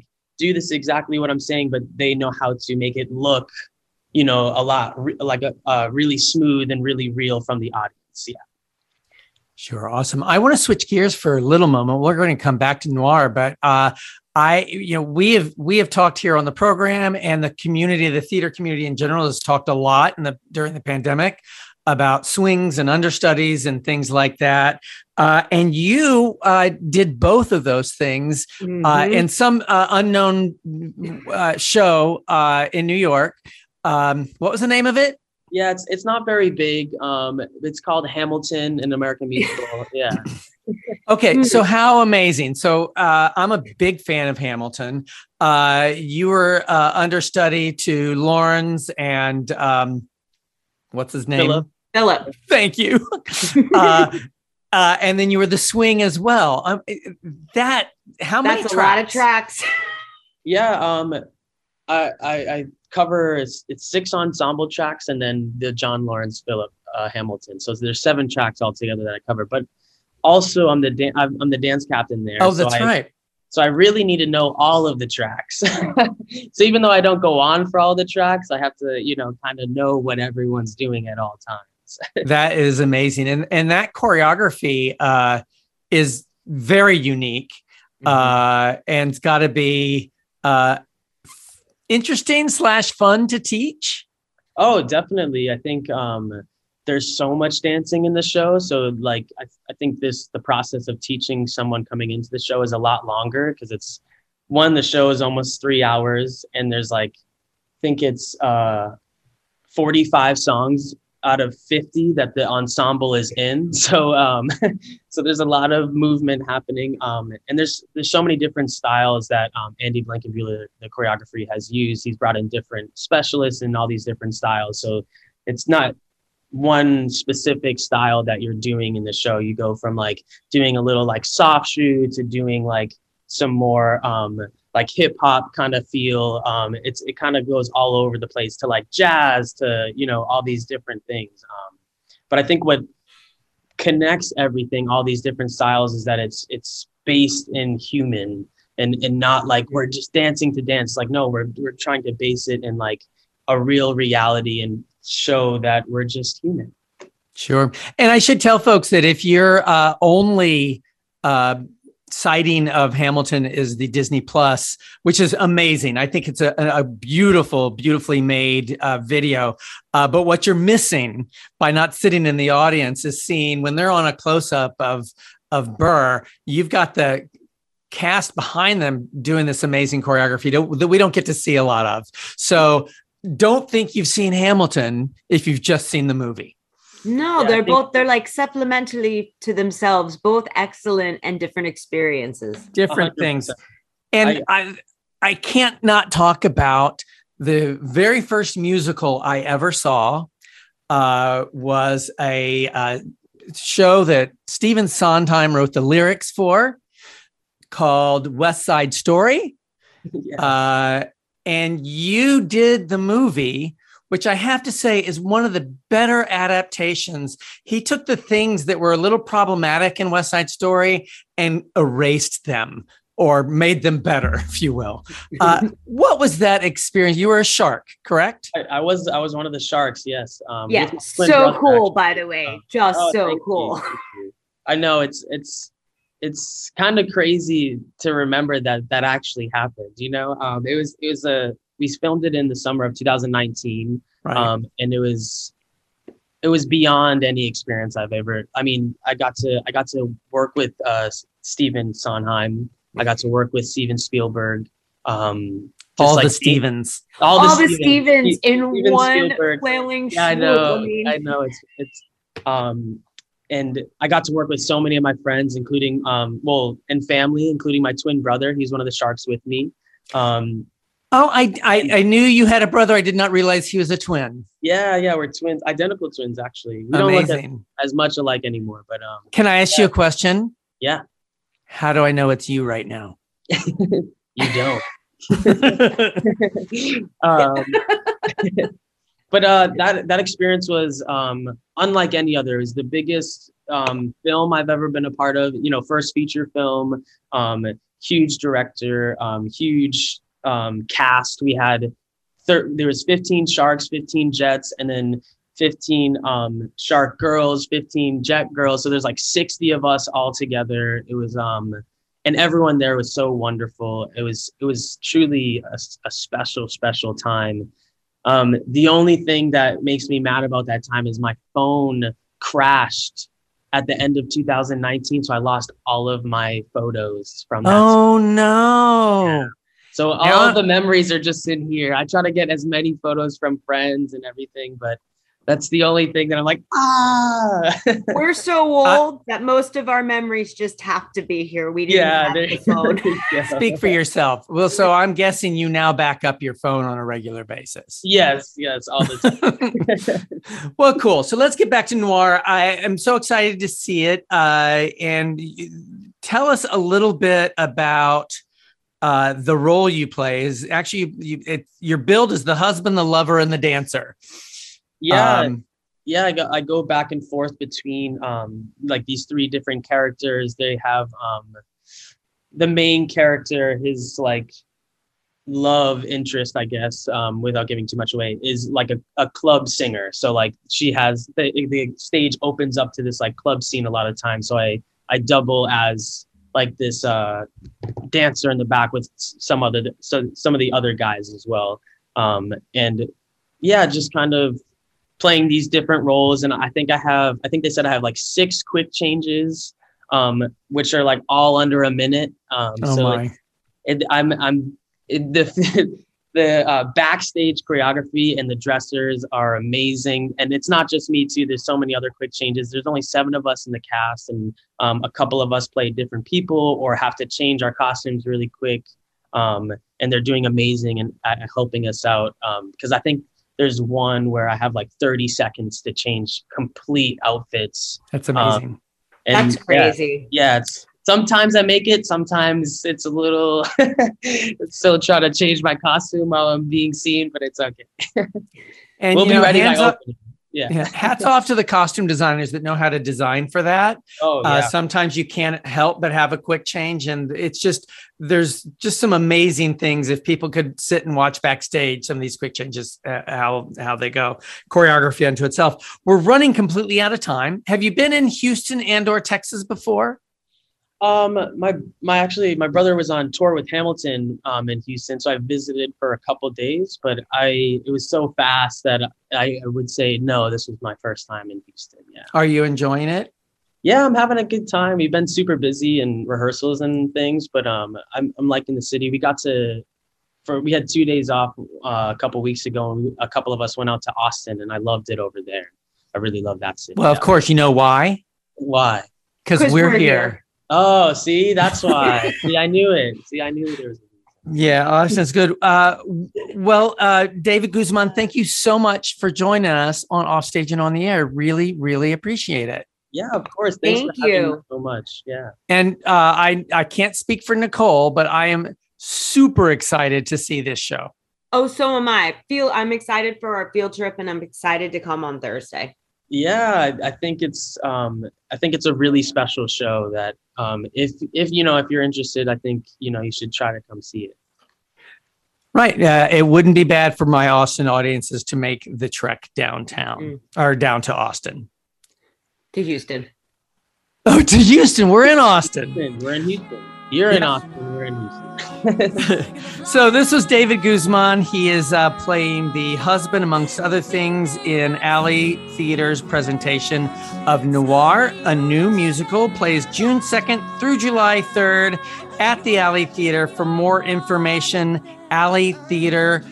do this exactly what I'm saying, but they know how to make it look, you know, a lot like a really smooth and really real from the audience. Yeah. Sure. Awesome. I want to switch gears for a little moment. We're going to come back to noir, but we have talked here on the program, and the community, the theater community in general, has talked a lot during the pandemic about swings and understudies and things like that. And you did both of those things in some unknown show in New York. What was the name of it? Yeah, it's not very big. It's called Hamilton, an American Musical. Yeah. Okay, so how amazing. So I'm a big fan of Hamilton. You were understudy to Lawrence and what's his name? Philip. Thank you. And then you were the swing as well. That's a lot of tracks. Yeah. I cover it's 6 ensemble tracks and then the John Lawrence Philip Hamilton. So there's 7 tracks altogether that I cover. But also I'm the dance captain there. Oh, that's right. So I really need to know all of the tracks. So even though I don't go on for all the tracks, I have to, you know, kind of know what everyone's doing at all times. That is amazing. And that choreography is very unique. And it's got to be interesting / fun to teach. Oh, definitely. I think there's so much dancing in the show. So like, I think the process of teaching someone coming into the show is a lot longer because the show is almost 3 hours and there's like, I think it's 45 songs out of 50 that the ensemble is in. So, so there's a lot of movement happening. And there's so many different styles that Andy Blankenbuehler, the choreography, has used. He's brought in different specialists in all these different styles. So it's not one specific style that you're doing in the show. You go from like doing a little like soft shoe to doing like some more like hip hop kind of feel. It kind of goes all over the place to like jazz to, you know, all these different things. But I think what connects everything, all these different styles, is that it's based in human and not like we're just dancing to dance. Like, no, we're trying to base it in like a real reality and show that we're just human. Sure. And I should tell folks that if you're only sighting of Hamilton is the Disney Plus, which is amazing. I think it's a beautifully made video. But what you're missing by not sitting in the audience is seeing when they're on a close-up of Burr, you've got the cast behind them doing this amazing choreography that we don't get to see a lot of. So don't think you've seen Hamilton if you've just seen the movie. No, yeah, they're like supplementally to themselves, both excellent and different experiences. Different 100%. Things. And I can't not talk about the very first musical I ever saw was a show that Stephen Sondheim wrote the lyrics for called West Side Story. Yes. And you did the movie, which I have to say is one of the better adaptations. He took the things that were a little problematic in West Side Story and erased them or made them better, if you will. What was that experience? You were a shark, correct? I was one of the sharks, yes. Yeah, so cool, by the way. Just so cool. Thank you. I know it's kind of crazy to remember that actually happened. You know, we filmed it in the summer of 2019, right. And it was beyond any experience I've ever. I mean, I got to work with Stephen Sondheim. I got to work with Steven Spielberg. All the Stevens in one flailing swoop. Yeah, I know. It's and I got to work with so many of my friends, including and family, including my twin brother. He's one of the sharks with me. I knew you had a brother. I did not realize he was a twin. Yeah, we're twins, identical twins, actually. We don't look as much alike anymore, but can I ask you a question? Yeah. How do I know it's you right now? You don't. But that experience was unlike any other. It was the biggest film I've ever been a part of. You know, first feature film, huge director, huge cast. We had there was 15 sharks, 15 jets, and then 15 shark girls, 15 jet girls. So there's like 60 of us all together. It was and everyone there was so wonderful. It was truly a special time. The only thing that makes me mad about that time is my phone crashed at the end of 2019. So I lost all of my photos from that. Oh no. Yeah. So all of the memories are just in here. I try to get as many photos from friends and everything, but that's the only thing that I'm like, We're so old that most of our memories just have to be here. We didn't have the phone. Yeah. Speak for yourself. Well, so I'm guessing you now back up your phone on a regular basis. Yes, all the time. Well, cool. So let's get back to Noir. I am so excited to see it. And tell us a little bit about the role you play. Is actually your build is the husband, the lover, and the dancer. Yeah. I go back and forth between like these three different characters. They have the main character, his like love interest, I guess, without giving too much away, is like a club singer. So like she has the stage opens up to this like club scene a lot of times. So I double as like this dancer in the back with some of the other guys as well. And yeah, just kind of playing these different roles. And I think they said I have like 6 quick changes, which are like all under a minute. The backstage choreography and the dressers are amazing. And it's not just me too. There's so many other quick changes. There's only 7 of us in the cast, and a couple of us play different people or have to change our costumes really quick. And they're doing amazing and helping us out. Because I think there's one where I have like 30 seconds to change complete outfits. That's amazing. That's crazy. Yeah, it's sometimes I make it. Sometimes it's a little still trying to change my costume while I'm being seen, but it's okay. And we'll be ready by opening. Yeah. Hats off to the costume designers that know how to design for that. Sometimes you can't help but have a quick change. And there's just some amazing things. If people could sit and watch backstage, some of these quick changes, how they go, choreography unto itself. We're running completely out of time. Have you been in Houston and/or Texas before? My brother was on tour with Hamilton in Houston, so I visited for a couple of days, but it was so fast that I would say no, this was my first time in Houston. Yeah. Are you enjoying it? Yeah, I'm having a good time. We've been super busy in rehearsals and things, but I'm liking the city. We had 2 days off a couple of weeks ago, and a couple of us went out to Austin, and I loved it over there. I really love that city. Well, of course, you know why? Why? Because we're here. Oh, see, that's why. See, I knew it. There was. Yeah, Austin's good. David Guzman, thank you so much for joining us on Offstage and on the Air. Really, really appreciate it. Yeah, of course. Thanks for having me so much. Yeah. And I can't speak for Nicole, but I am super excited to see this show. Oh, so am I. I'm excited for our field trip, and I'm excited to come on Thursday. Yeah, I think it's a really special show that if you're interested, I think you should try to come see it. Right. It wouldn't be bad for my Austin audiences to make the trek downtown or down to Austin. To Houston. Oh, to Houston. We're in Austin. We're in Houston. You're in Austin. We're in Houston. So this was David Guzman. He is playing the husband, amongst other things, in Alley Theater's presentation of Noir, a new musical. Plays June 2nd through July 3rd at the Alley Theater. For more information, alleytheater.org.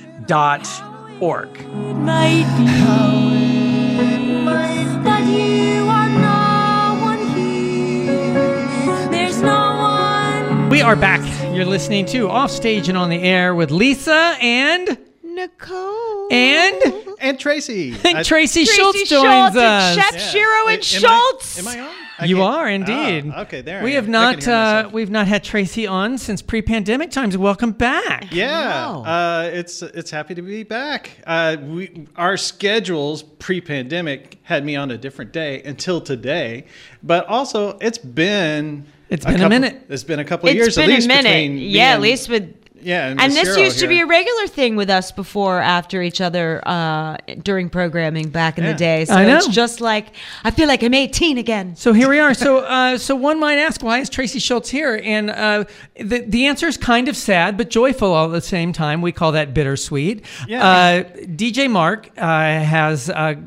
But you are no one here. There's no one. We are back. You're listening to Offstage and on the Air with Lisa and Nicole and Tracy. Tracy Schultz joins us. Chef Shiro and Schultz. Am I on? You are indeed. Okay, there. We have not had Tracy on since pre-pandemic times. Welcome back. Yeah, it's happy to be back. Our schedules pre-pandemic had me on a different day until today, but also it's been a minute. It's been a couple of years at least. At least with Yeah, And this Cheryl used to be here. a regular thing with us before, after each other, during programming back in the day. So I know. it's just like, I feel like I'm 18 again. So here we are. So one might ask, why is Tracy Schultz here? And the answer is kind of sad, but joyful all at the same time. We call that bittersweet. Yeah. DJ Mark has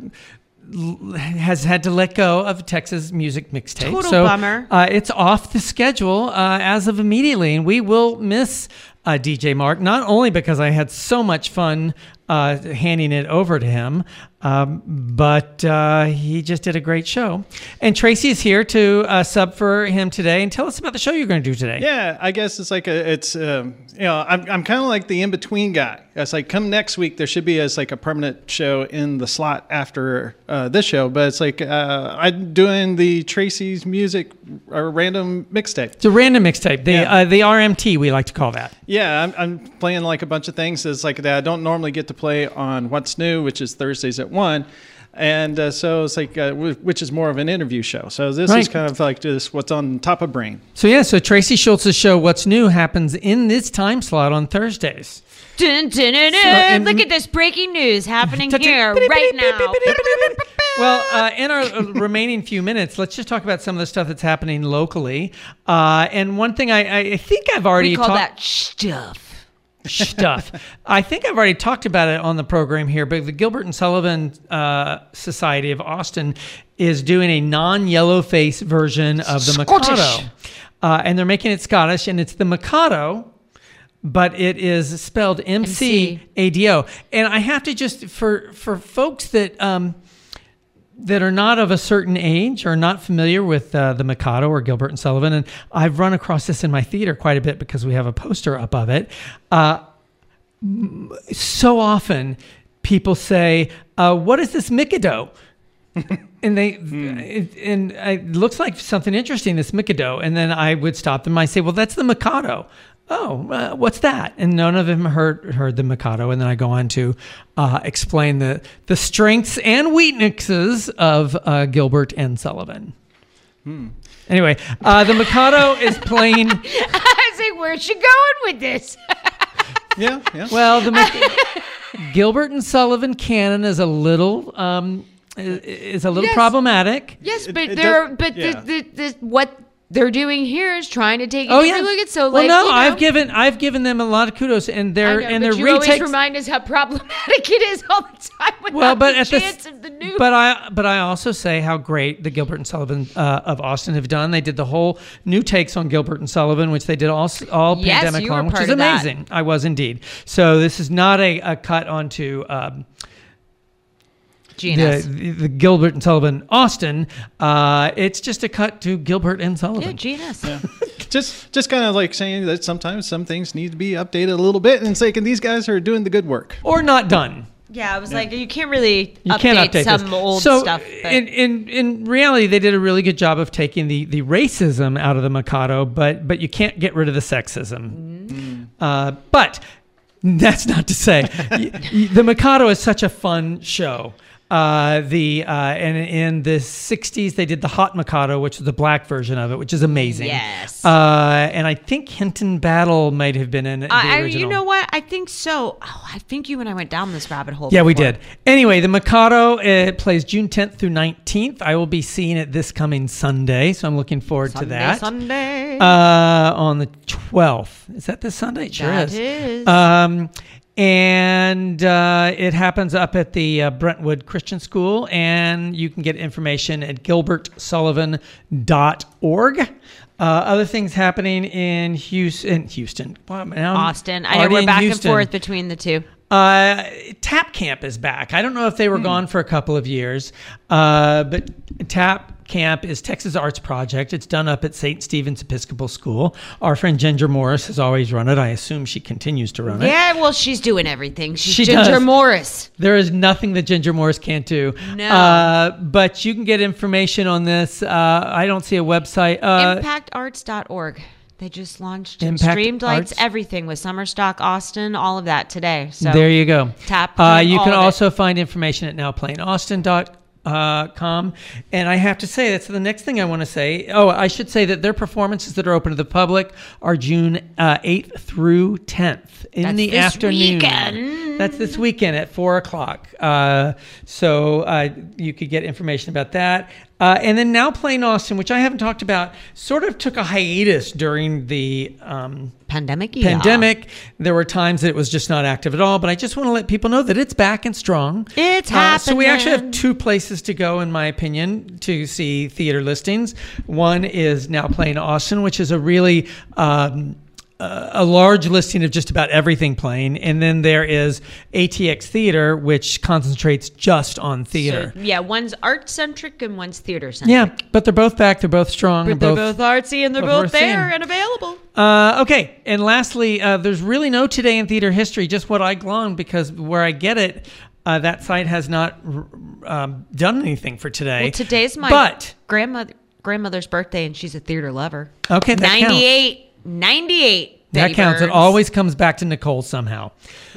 had to let go of Texas Music Mixtape. Total bummer. It's off the schedule as of immediately, and we will miss DJ Mark, not only because I had so much fun handing it over to him, but he just did a great show. And Tracy is here to sub for him today. And tell us about the show you're going to do today. Yeah, I guess it's like I'm kind of like the in-between guy. It's like, come next week, there should be like a permanent show in the slot after this show. But it's like I'm doing the Tracy's Music random mixtape. It's a random mixtape, the RMT, we like to call that. Yeah, I'm playing like a bunch of things. It's like that I don't normally get to play on What's New, which is Thursdays at 1. And so it's like, which is more of an interview show. So this is kind of like just what's on top of brain. So Tracy Schultz's show, What's New, happens in this time slot on Thursdays. Dun, dun, dun, dun. Look at this breaking news happening here right now. Well, in our remaining few minutes, let's just talk about some of the stuff that's happening locally. And one thing I think I've already We call talked... that stuff. I think I've already talked about it on the program here, but the Gilbert and Sullivan Society of Austin is doing a non-yellow face version of the Scottish. Mikado. And they're making it Scottish, and it's the Mikado, but it is spelled M-C-A-D-O. And I have to just, for folks that are not of a certain age or not familiar with the Mikado or Gilbert and Sullivan, and I've run across this in my theater quite a bit because we have a poster up of it. So often people say, what is this Mikado? And it looks like something interesting, this Mikado. And then I would stop them. I say, well, that's the Mikado. Oh, what's that? And none of them heard the Mikado. And then I go on to explain the strengths and weaknesses of Gilbert and Sullivan. Anyway, the Mikado is playing. I was like, where's she going with this? Yeah. Well, Gilbert and Sullivan canon is a little problematic. Yes, but it what they're doing here is trying to take a Oh different yeah. look at so well, like no, you know, I've given them a lot of kudos, and their I know, and but their you always retakes. remind us how problematic it is all the time. Well, but the at chance of the new. but I also say how great the Gilbert and Sullivan of Austin have done. They did the whole new takes on Gilbert and Sullivan, which they did all Yes, pandemic you were long, which part is of that. amazing. I was indeed. So this is not a cut onto. GNS. The Gilbert and Sullivan Austin. It's just a cut to Gilbert and Sullivan. Yeah, GNS. Just kind of like saying that sometimes some things need to be updated a little bit, and it's like, and these guys are doing the good work. Or not done. Yeah, I was like, you can't really You can't update some this. old so stuff. But in reality, they did a really good job of taking the racism out of the Mikado, but you can't get rid of the sexism. But that's not to say the Mikado is such a fun show. And in the 60s, they did the Hot Mikado, which is the black version of it, which is amazing. Yes. And I think Hinton Battle might have been in the original. you know what? I think so. Oh, I think you and I went down this rabbit hole. Yeah, we before. did. Anyway, the Mikado plays June 10th through 19th. I will be seeing it this coming Sunday, so I'm looking forward to that. Sunday. On the 12th. Is that this Sunday? It sure That is. is. And it happens up at the Brentwood Christian School, and you can get information at gilbertsullivan.org. Other things happening in Houston. Well, now I'm Austin. I know already we're in back Houston. and forth between the two. Tap Camp is back. I don't know if they were gone for a couple of years, but Tap Camp is Texas Arts Project. It's done up at St. Stephen's Episcopal School. Our friend Ginger Morris has always run it. I assume she continues to run it. Yeah, well, she's doing everything. She's She Ginger does. Morris. There is nothing that Ginger Morris can't do. No. But you can get information on this. I don't see a website. ImpactArts.org. They just launched and Impact streamed lights, Arts. everything with Summer Stock Austin, all of that today. So There you go. Tap. You all can of it. also find information at nowplayingaustin.com. com. And I have to say, that's the next thing I want to say. Oh, I should say that their performances that are open to the public are June 8th through 10th in That's the this afternoon. weekend. That's this weekend at 4 o'clock. So you could get information about that. And then Now Playing Austin, which I haven't talked about, sort of took a hiatus during the Pandemic. There were times that it was just not active at all, but I just want to let people know that it's back and strong. It's So we actually have happening. 2 places to go, in my opinion, to see theater listings. One is Now Playing Austin, which is a really a large listing of just about everything playing. And then there is ATX Theater, which concentrates just on theater. So, yeah, one's art centric and one's theater centric. Yeah, but they're both back. They're both strong. But they're both artsy and they're both both worth there seeing. and available. Okay, and lastly, there's really no Today in Theater History, just what I glommed, because where I get it, that site has not done anything for today. Well, today's my But, grandmother's birthday and she's a theater lover. okay, that 98. That Betty counts. It Burns. always comes back to Nicole somehow.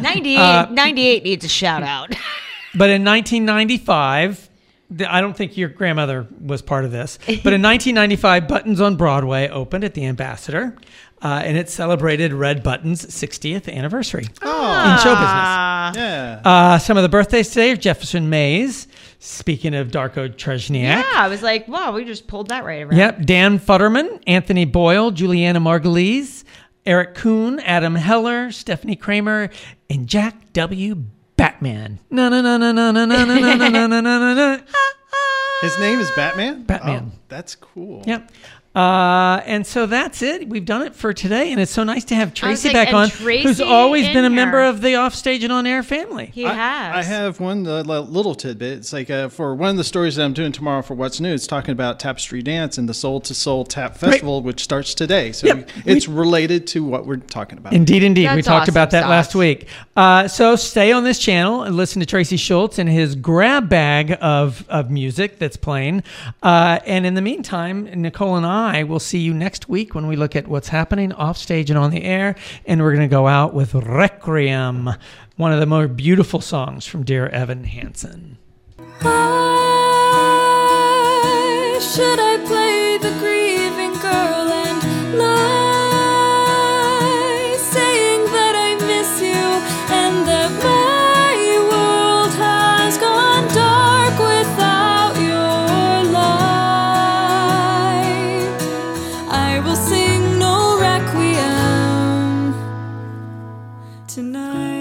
98 needs a shout out. But in 1995, I don't think your grandmother was part of this, but in 1995, Buttons on Broadway opened at the Ambassador, and it celebrated Red Button's 60th anniversary in show business. Yeah. Some of the birthdays today are Jefferson Mays. Speaking of Darko Trezniak. Yeah, I was like, wow, we just pulled that right around. Yep. Dan Futterman, Anthony Boyle, Juliana Margulies, Eric Kuhn, Adam Heller, Stephanie Kramer, and Jack W. Batman. No, no, no, no, no, no, no, no, no, no, no, no, no. His name is Batman? Batman. Oh, that's cool. Yep. And so that's it. We've done it for today, and it's so nice to have Tracy like, back and on, Tracy who's always in been a member here. of the Offstage and On Air family. He has. I have one little tidbit. It's like for one of the stories that I'm doing tomorrow for What's New, it's talking about Tapestry Dance and the Soul to Soul Tap Festival, which starts today. So Yep. it's related to what we're talking about. Indeed, indeed. We That's talked awesome about that sauce. last week. So stay on this channel and listen to Tracy Schultz and his grab bag of music that's playing. And in the meantime, Nicole and I will see you next week when we look at what's happening off stage and on the air. And we're going to go out with Requiem, one of the more beautiful songs from Dear Evan Hansen. Why should I play the grieving girl and lie, saying that I miss you and that my world has gone dark without your light? I will sing no requiem tonight.